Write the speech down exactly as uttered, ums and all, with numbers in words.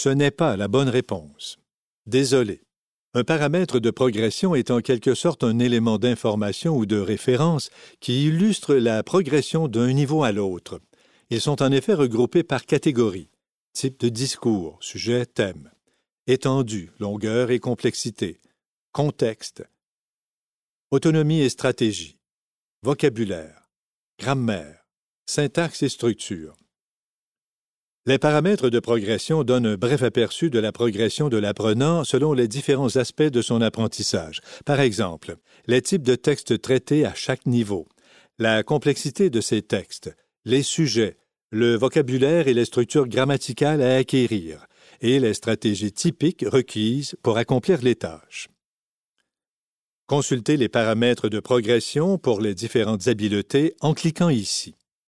Ce n'est pas la bonne réponse. Désolé. Un paramètre de progression est en quelque sorte un élément d'information ou de référence qui illustre la progression d'un niveau à l'autre. Ils sont en effet regroupés par catégorie, type de discours, sujet, thème, étendue, longueur et complexité, contexte, autonomie et stratégie, vocabulaire, grammaire, syntaxe et structure. Les paramètres de progression donnent un bref aperçu de la progression de l'apprenant selon les différents aspects de son apprentissage. Par exemple, les types de textes traités à chaque niveau, la complexité de ces textes, les sujets, le vocabulaire et les structures grammaticales à acquérir, et les stratégies typiques requises pour accomplir les tâches. Consultez les paramètres de progression pour les différentes habiletés en cliquant ici.